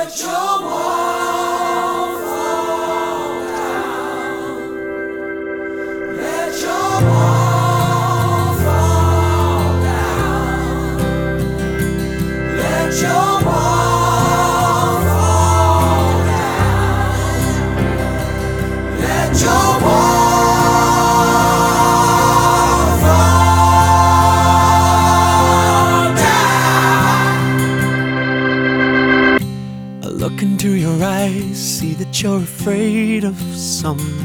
Let your wall fall down. Let your wall fall down. Let your wall fall down. Let your wall fall down. I look into your eyes, see that you're afraid of something,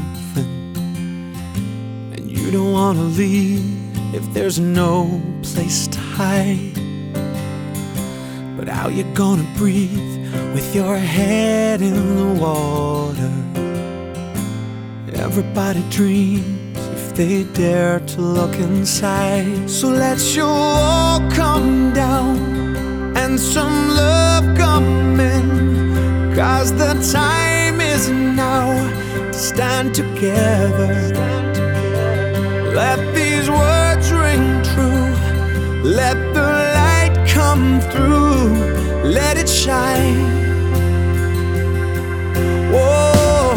and you don't want to leave if there's no place to hide. But how you gonna breathe with your head in the water? Everybody dreams if they dare to look inside. So let your wall come down and some love come in, 'cause the time is now to stand together. Let these words ring true. Let the light come through. Let it shine. Whoa.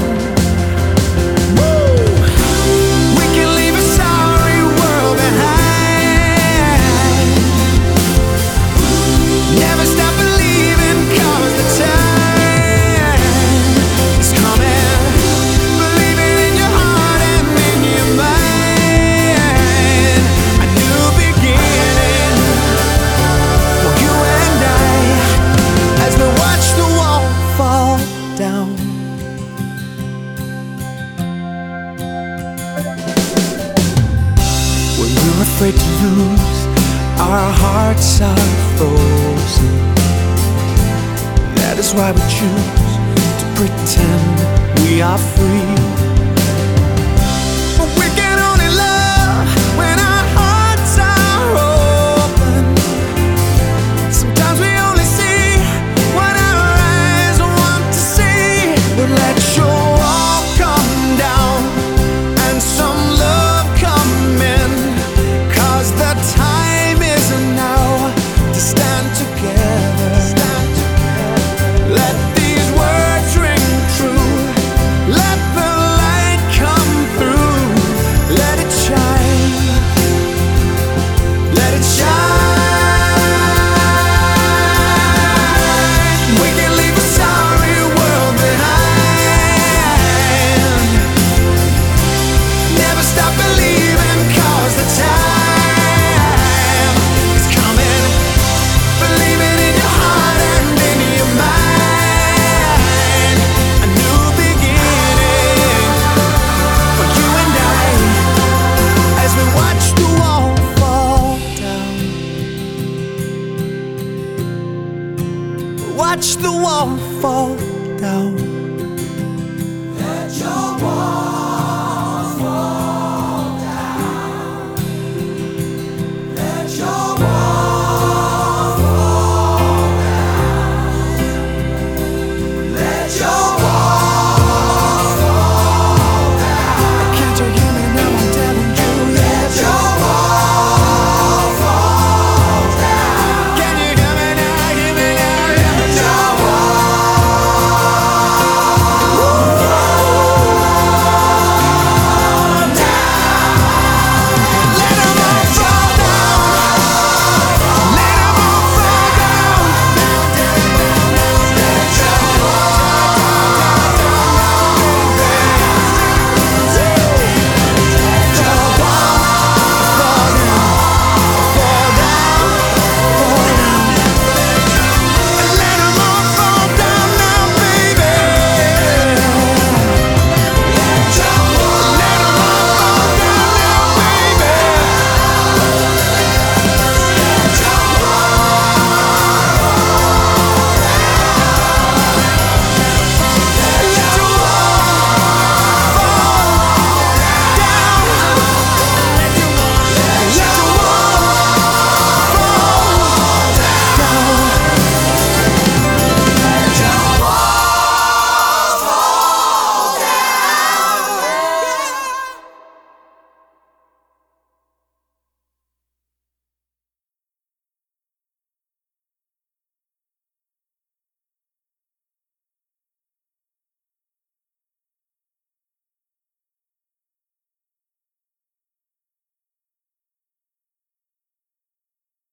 Woo. We can leave a sorry world behind. Never stop believing, 'cause the time is coming. Believe it in your heart and in your mind. A new beginning for you and I, as we watch the wall fall down. When we're afraid to lose, our hearts are frozen. That is why we choose to pretend we are free. But we can only love when our hearts are open. Sometimes we only see what our eyes want to see. But let your wall come down and some love come in, 'cause the time is now to stand together. Let these words ring true. Let the light come through. Let it shine. Let it shine. We can leave a sorry world behind. Never stop believing, 'cause the time is coming. Believe it in your heart and in your mind. A new beginning for you and I, as we watch the wall fall down. Watch the wall fall down.